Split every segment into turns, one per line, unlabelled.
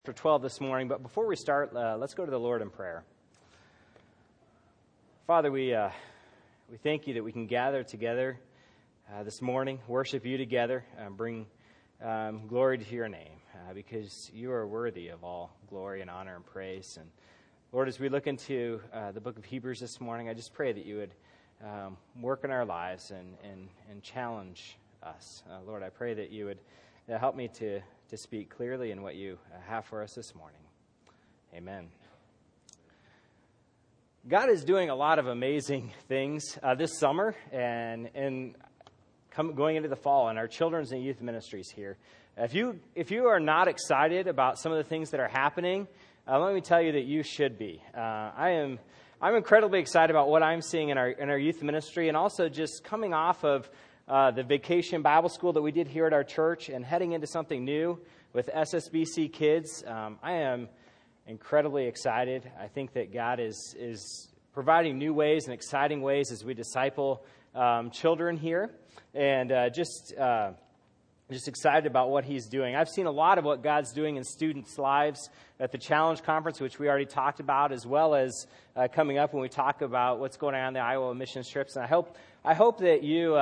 Chapter 12 this morning, but before we start, let's go to the Lord in prayer. Father, we thank you that we can gather together this morning, worship you together, bring glory to your name, because you are worthy of all glory and honor and praise. And Lord, as we look into the book of Hebrews this morning, I just pray that you would work in our lives and challenge us. Lord, I pray that you would help me to speak clearly in what you have for us this morning. Amen. God is doing a lot of amazing things this summer and going into the fall in our children's and youth ministries here. If you are not excited about some of the things that are happening, let me tell you that you should be. I'm incredibly excited about what I'm seeing in our youth ministry, and also just coming off of the vacation Bible school that we did here at our church and heading into something new with SSBC Kids. I am incredibly excited. I think that God is providing new ways and exciting ways as we disciple children here, and just excited about what he's doing. I've seen a lot of what God's doing in students' lives at the Challenge Conference, which we already talked about, as well as coming up when we talk about what's going on in the Iowa missions trips. And I hope that you...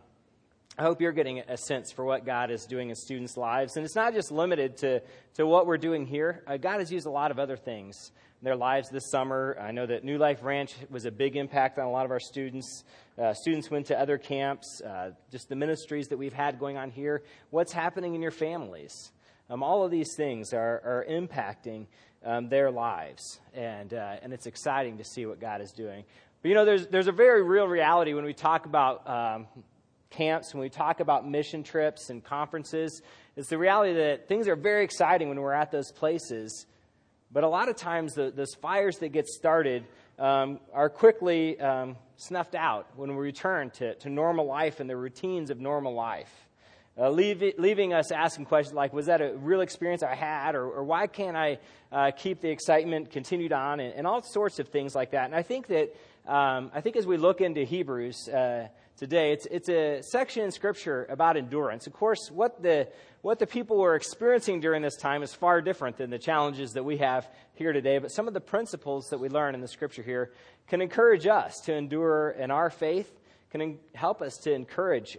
I hope you're getting a sense for what God is doing in students' lives. And it's not just limited to what we're doing here. God has used a lot of other things in their lives this summer. I know that New Life Ranch was a big impact on a lot of our students. Students went to other camps, just the ministries that we've had going on here. What's happening in your families? All of these things are impacting their lives. And it's exciting to see what God is doing. But, there's a very real reality when we talk about camps, when we talk about mission trips and conferences. It's the reality that things are very exciting when we're at those places, but a lot of times those fires that get started are quickly snuffed out when we return to normal life and the routines of normal life, leaving us asking questions like, was that a real experience I had, or why can't I keep the excitement continued on, and all sorts of things like that. And I think that as we look into Hebrews today, it's a section in Scripture about endurance. Of course, what the people were experiencing during this time is far different than the challenges that we have here today. But some of the principles that we learn in the Scripture here can encourage us to endure in our faith, can help us to encourage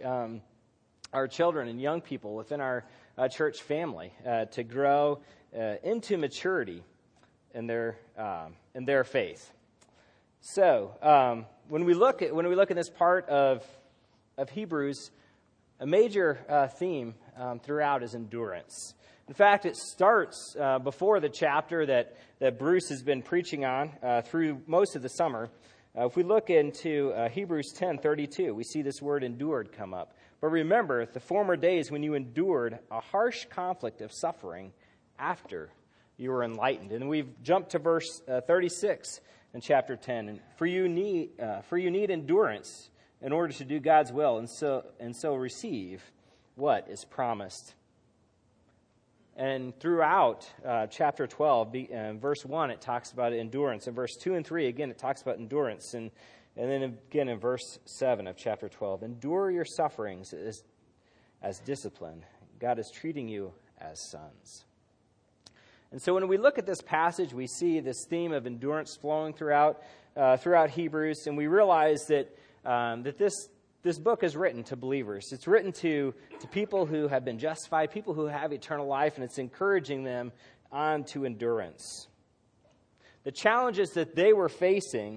our children and young people within our church family to grow into maturity in their faith. So when we look at this part of Hebrews, a major theme throughout is endurance. In fact, it starts before the chapter that Bruce has been preaching on through most of the summer. If we look into Hebrews 10:32, we see this word endured come up. But remember the former days when you endured a harsh conflict of suffering after you were enlightened. And we've jumped to verse 36 in chapter 10. And for you need endurance in order to do God's will, and so receive what is promised. And throughout chapter 12, verse 1, it talks about endurance. In verse 2 and 3, again, it talks about endurance. And then again in verse 7 of chapter 12, endure your sufferings as discipline. God is treating you as sons. And so when we look at this passage, we see this theme of endurance flowing throughout Hebrews, and we realize that this book is written to believers. It's written to people who have been justified, people who have eternal life, and it's encouraging them on to endurance. The challenges that they were facing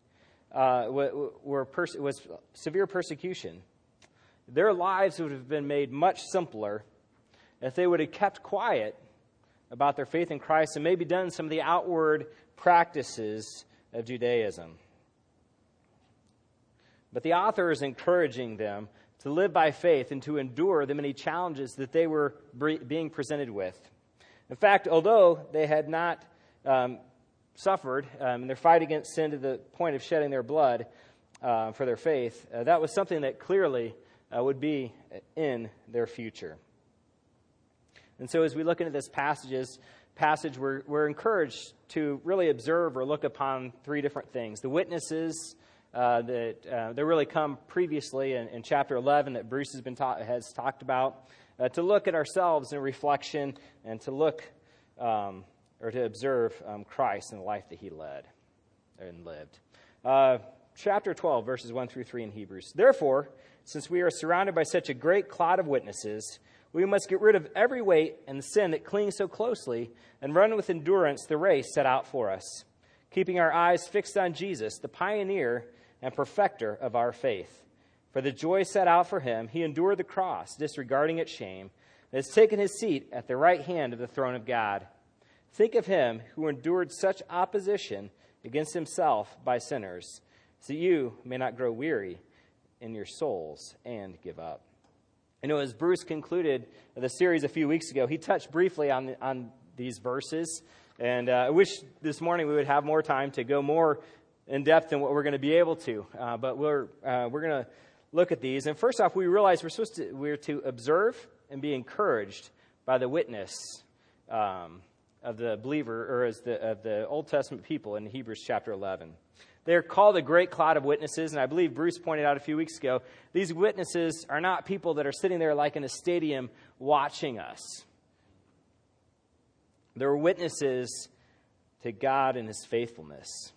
was severe persecution. Their lives would have been made much simpler if they would have kept quiet about their faith in Christ and maybe done some of the outward practices of Judaism. But the author is encouraging them to live by faith and to endure the many challenges that they were being presented with. In fact, although they had not suffered in their fight against sin to the point of shedding their blood for their faith, that was something that clearly would be in their future. And so as we look into this passage, we're encouraged to really observe or look upon three different things. The witnesses that really come previously in chapter 11 that Bruce has talked about, to look at ourselves in reflection and to look or to observe Christ and the life that he led and lived. Chapter 12, verses 1 through 3 in Hebrews. Therefore, since we are surrounded by such a great cloud of witnesses, we must get rid of every weight and the sin that clings so closely and run with endurance the race set out for us, keeping our eyes fixed on Jesus, the pioneer and perfecter of our faith. For the joy set out for him, he endured the cross, disregarding its shame, and has taken his seat at the right hand of the throne of God. Think of him who endured such opposition against himself by sinners, so that you may not grow weary in your souls and give up. As Bruce concluded the series a few weeks ago, he touched briefly on these verses, and I wish this morning we would have more time to go more in depth than what we're going to be able to. But we're going to look at these. And first off, we realize we're to observe and be encouraged by the witness of the believer, or of the Old Testament people in Hebrews chapter 11. They're called a great cloud of witnesses, and I believe Bruce pointed out a few weeks ago, these witnesses are not people that are sitting there like in a stadium watching us. They're witnesses to God and his faithfulness.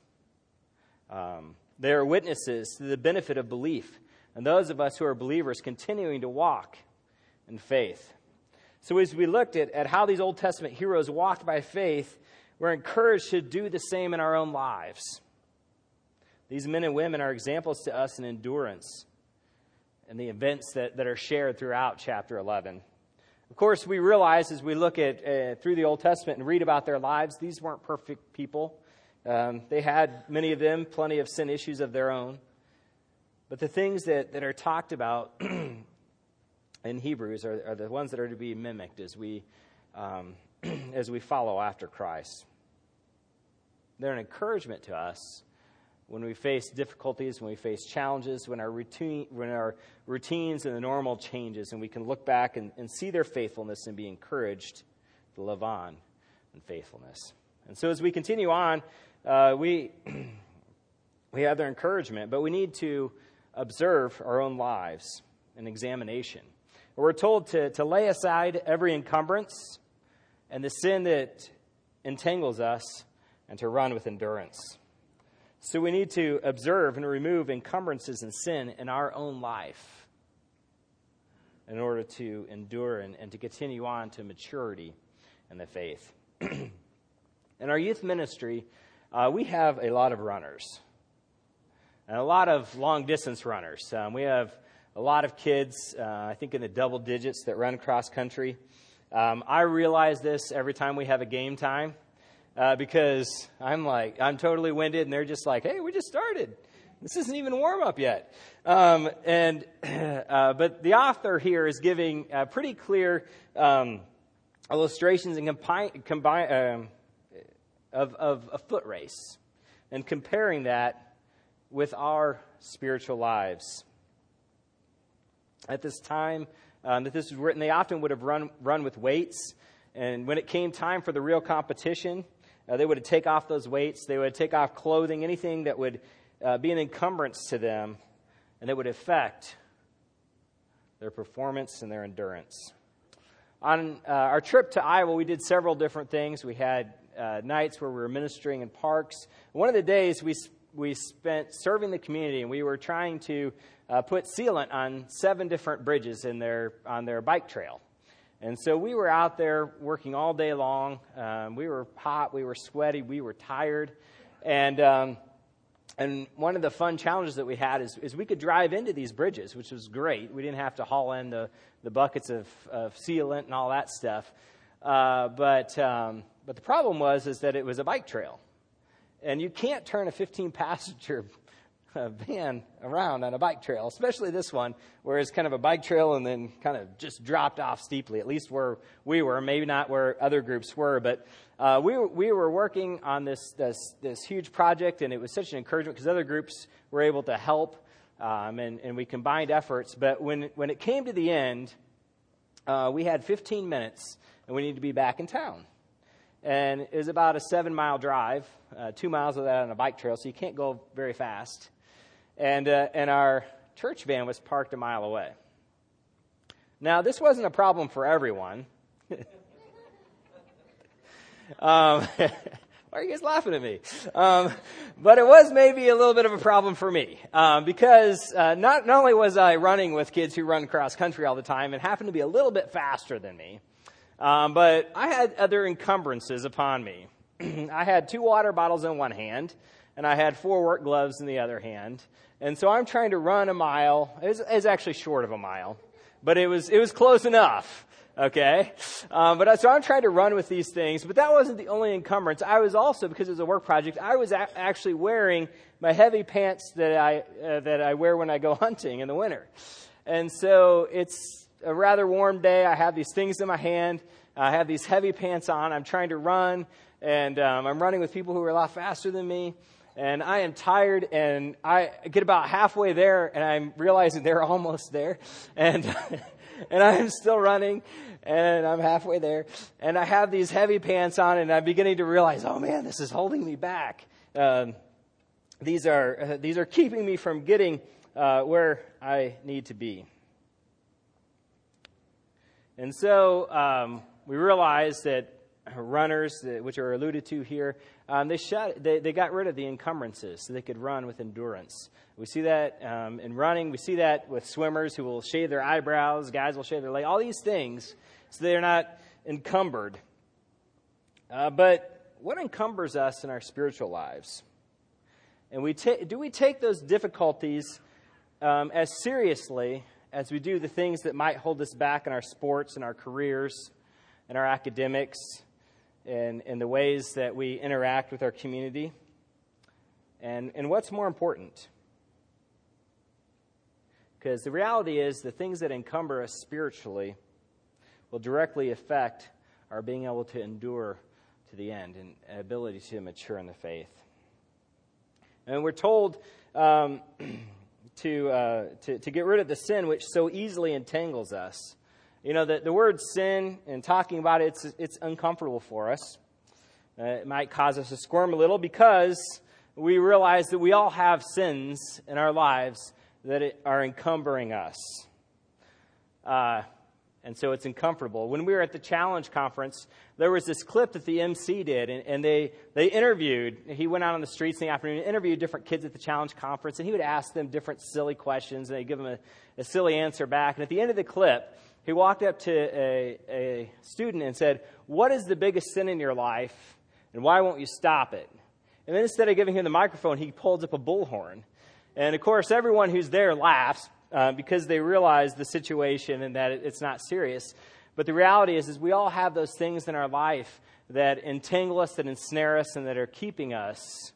They are witnesses to the benefit of belief, and those of us who are believers continuing to walk in faith. So as we looked at how these Old Testament heroes walked by faith, we're encouraged to do the same in our own lives. These men and women are examples to us in endurance and the events that are shared throughout chapter 11. Of course, we realize as we look at through the Old Testament and read about their lives, these weren't perfect people. They had, many of them, plenty of sin issues of their own. But the things that are talked about in Hebrews are the ones that are to be mimicked as we follow after Christ. They're an encouragement to us when we face difficulties, when we face challenges, when our routines and the normal changes, and we can look back and see their faithfulness and be encouraged to live on in faithfulness. And so as we continue on, we have their encouragement, but we need to observe our own lives in examination. We're told to lay aside every encumbrance and the sin that entangles us and to run with endurance. So we need to observe and remove encumbrances and sin in our own life in order to endure and to continue on to maturity in the faith. In our youth ministry, we have a lot of runners and a lot of long-distance runners. We have a lot of kids, I think in the double digits, that run cross-country. I realize this every time we have a game time. Because I'm totally winded, and they're just like, hey, we just started. This isn't even warm up yet. But the author here is giving pretty clear illustrations and of a foot race and comparing that with our spiritual lives. At this time that this was written, they often would have run with weights, and when it came time for the real competition, they would take off those weights. They would take off clothing, anything that would be an encumbrance to them, and that would affect their performance and their endurance. On our trip to Iowa, we did several different things. We had nights where we were ministering in parks. One of the days we spent serving the community, and we were trying to put sealant on 7 different bridges on their bike trail. And so we were out there working all day long. We were hot, we were sweaty, we were tired. And one of the fun challenges that we had is we could drive into these bridges, which was great. We didn't have to haul in the buckets of sealant and all that stuff. But the problem was that it was a bike trail. And you can't turn a 15-passenger van around on a bike trail, especially this one, where it's kind of a bike trail and then kind of just dropped off steeply, at least where we were, maybe not where other groups were. But we were working on this huge project, and it was such an encouragement because other groups were able to help, and we combined efforts. But when it came to the end, we had 15 minutes, and we needed to be back in town. And it was about a 7-mile drive, 2 miles of that on a bike trail, so you can't go very fast. And our church van was parked a mile away. Now, this wasn't a problem for everyone. Why are you guys laughing at me? But it was maybe a little bit of a problem for me because not only was I running with kids who run cross country all the time and happened to be a little bit faster than me, but I had other encumbrances upon me. I had 2 water bottles in one hand, and I had 4 work gloves in the other hand. And so I'm trying to run a mile. It was actually short of a mile, but it was close enough. Okay, so I'm trying to run with these things, but that wasn't the only encumbrance. I was also, because it was a work project, I was actually wearing my heavy pants that I wear when I go hunting in the winter. And so it's a rather warm day. I have these things in my hand. I have these heavy pants on. I'm trying to run, and I'm running with people who are a lot faster than me. And I am tired, and I get about halfway there, and I'm realizing they're almost there. And and I'm still running, and I'm halfway there. And I have these heavy pants on, and I'm beginning to realize, oh, man, this is holding me back. These are keeping me from getting where I need to be. And so we realize that runners, which are alluded to here, they got rid of the encumbrances so they could run with endurance. We see that in running. We see that with swimmers who will shave their eyebrows. Guys will shave their legs. All these things so they're not encumbered. But what encumbers us in our spiritual lives? And do we take those difficulties as seriously as we do the things that might hold us back in our sports and our careers and our academics and the ways that we interact with our community? And what's more important? Because the reality is the things that encumber us spiritually will directly affect our being able to endure to the end and ability to mature in the faith. And we're told to get rid of the sin which so easily entangles us. You know, the word sin, and talking about it, it's uncomfortable for us. It might cause us to squirm a little because we realize that we all have sins in our lives that are encumbering us. And so it's uncomfortable. When we were at the Challenge Conference, there was this clip that the MC did, and they interviewed. He went out on the streets in the afternoon and interviewed different kids at the Challenge Conference, and he would ask them different silly questions, and they'd give him a silly answer back. And at the end of the clip, he walked up to a student and said, "What is the biggest sin in your life, and why won't you stop it?" And then instead of giving him the microphone, he pulls up a bullhorn. And, of course, everyone who's there laughs because they realize the situation and that it's not serious. But the reality is we all have those things in our life that entangle us, that ensnare us, and that are keeping us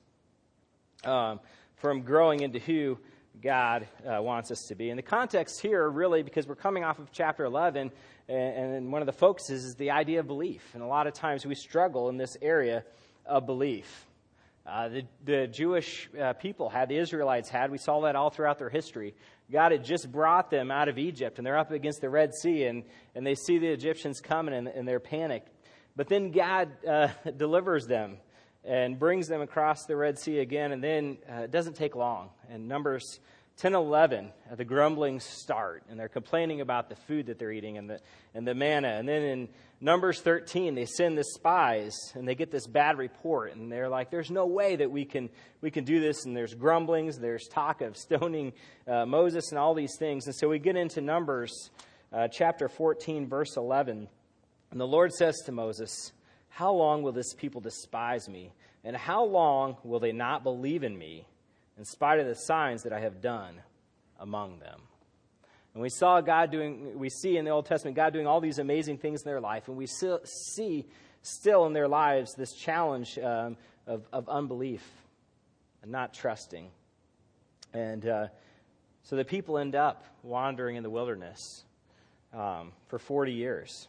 from growing into who God wants us to be. And the context here, really, because we're coming off of chapter 11, and one of the focuses is the idea of belief. And a lot of times we struggle in this area of belief. The Jewish people had, the Israelites had, we saw that all throughout their history. God had just brought them out of Egypt, and they're up against the Red Sea, and they see the Egyptians coming, and they're panicked. But then God delivers them and brings them across the Red Sea again, and then it doesn't take long. In Numbers 10:11, the grumblings start, and they're complaining about the food that they're eating and the manna. And then in Numbers 13, they send the spies, and they get this bad report, and they're like, "There's no way that we can do this." And there's grumblings, there's talk of stoning Moses, and all these things. And so we get into Numbers chapter 14, verse 11, and the Lord says to Moses, "How long will this people despise me, and how long will they not believe in me, in spite of the signs that I have done among them?" And we see in the Old Testament God doing all these amazing things in their life, and we see still in their lives this challenge of unbelief and not trusting. And so the people end up wandering in the wilderness for 40 years.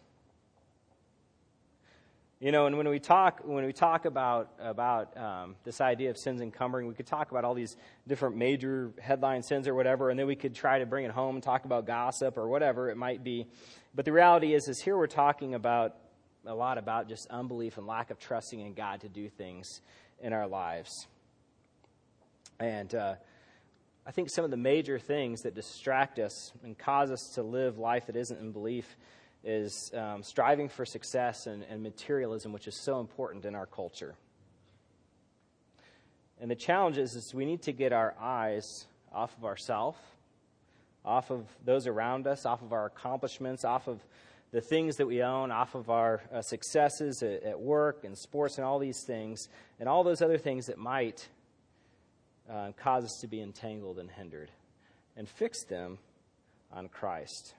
You know, and when we talk about this idea of sins encumbering, we could talk about all these different major headline sins or whatever, and then we could try to bring it home and talk about gossip or whatever it might be. But the reality is here we're talking a lot about just unbelief and lack of trusting in God to do things in our lives. And I think some of the major things that distract us and cause us to live life that isn't in belief is striving for success and materialism, which is so important in our culture. And the challenge is we need to get our eyes off of ourselves, off of those around us, off of our accomplishments, off of the things that we own, off of our successes at work and sports and all these things, and all those other things that might cause us to be entangled and hindered, and fix them on Christ.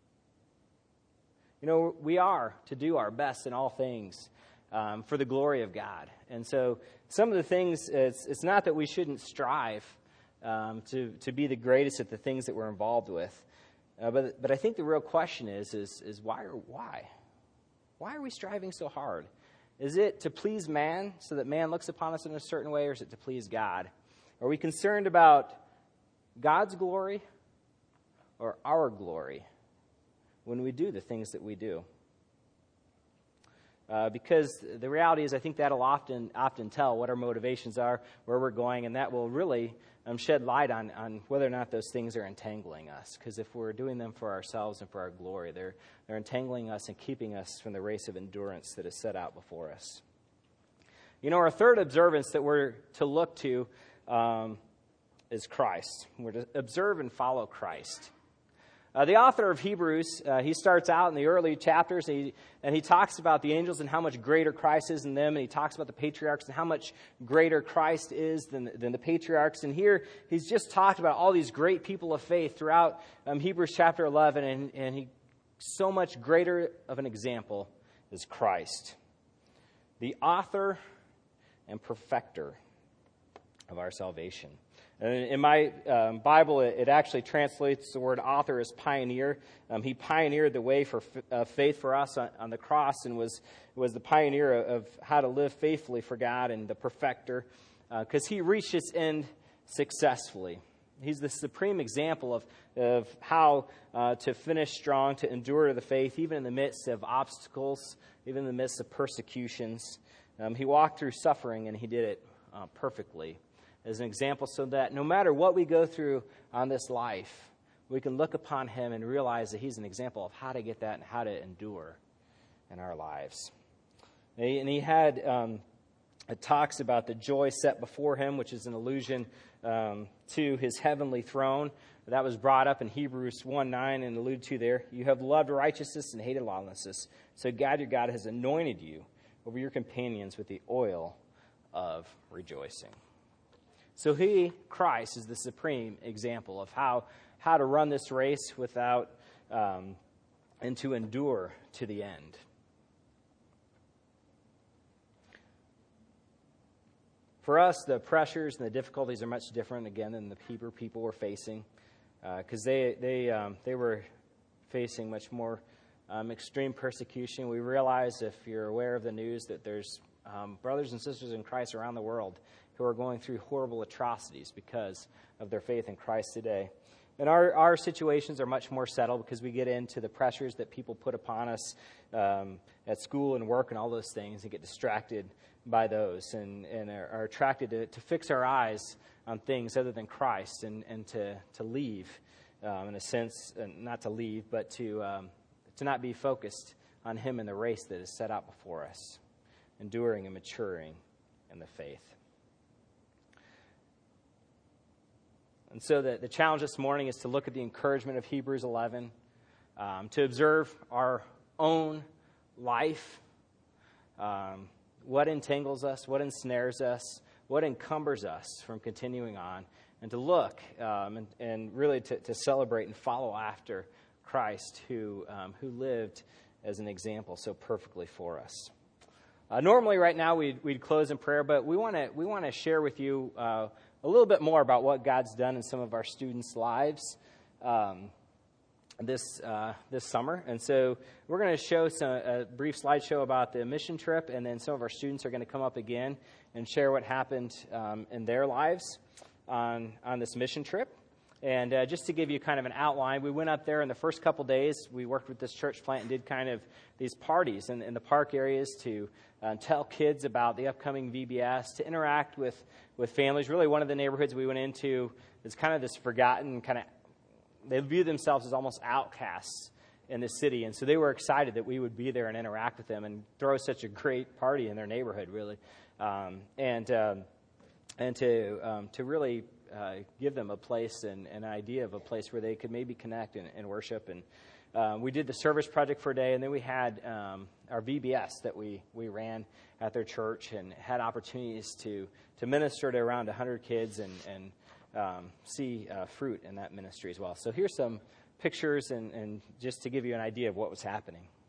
You know, we are to do our best in all things for the glory of God. And so some of the things, it's not that we shouldn't strive to be the greatest at the things that we're involved with. But I think the real question is why? Why are we striving so hard? Is it to please man so that man looks upon us in a certain way, or is it to please God? Are we concerned about God's glory or our glory when we do the things that we do? Because the reality is, I think that'll often tell what our motivations are, where we're going, and that will really shed light on whether or not those things are entangling us. Because if we're doing them for ourselves and for our glory, they're entangling us and keeping us from the race of endurance that is set out before us. You know, our third observance that we're to look to is Christ. We're to observe and follow Christ. The author of Hebrews, he starts out in the early chapters, and he talks about the angels and how much greater Christ is than them, and he talks about the patriarchs and how much greater Christ is than the patriarchs. And here, he's just talked about all these great people of faith throughout Hebrews chapter 11, and he so much greater of an example is Christ, the author and perfecter of our salvation. And in my Bible, it actually translates the word author as pioneer. He pioneered the way for faith for us on the cross, and was the pioneer of how to live faithfully for God, and the perfecter, because he reached his end successfully. He's the supreme example of how to finish strong, to endure the faith, even in the midst of obstacles, even in the midst of persecutions. He walked through suffering, and he did it perfectly, as an example, so that no matter what we go through on this life, we can look upon him and realize that he's an example of how to get that and how to endure in our lives. And he had, it talks about the joy set before him, which is an allusion to his heavenly throne. That was brought up in Hebrews 1:9 and alluded to there. You have loved righteousness and hated lawlessness, so God your God has anointed you over your companions with the oil of rejoicing. So he, Christ, is the supreme example of how to run this race without and to endure to the end. For us, the pressures and the difficulties are much different, again, than the Hebrew people were facing, because they were facing much more extreme persecution. We realize, if you're aware of the news, that there's brothers and sisters in Christ around the world who are going through horrible atrocities because of their faith in Christ today. And our situations are much more settled because we get into the pressures that people put upon us at school and work and all those things, and get distracted by those, and are attracted to fix our eyes on things other than Christ, and to leave, in a sense, not to leave, but to not be focused on him in the race that is set out before us, enduring and maturing in the faith. And so the challenge this morning is to look at the encouragement of Hebrews 11, to observe our own life, what entangles us, what ensnares us, what encumbers us from continuing on, and to look and really to celebrate and follow after Christ, who lived as an example so perfectly for us. Normally, right now, we'd close in prayer, but we want to share with you a little bit more about what God's done in some of our students' lives this summer. And so we're going to show a brief slideshow about the mission trip, and then some of our students are going to come up again and share what happened in their lives on this mission trip. And just to give you kind of an outline, we went up there in the first couple days. We worked with this church plant and did kind of these parties in the park areas to tell kids about the upcoming VBS, to interact with families. Really, one of the neighborhoods we went into is kind of this forgotten kind of, they view themselves as almost outcasts in the city. And so they were excited that we would be there and interact with them and throw such a great party in their neighborhood, really. And to really give them a place and an idea of a place where they could maybe connect and worship. And we did the service project for a day, and then we had our VBS that we ran at their church and had opportunities to minister to around 100 kids and see fruit in that ministry as well. So here's some pictures and just to give you an idea of what was happening.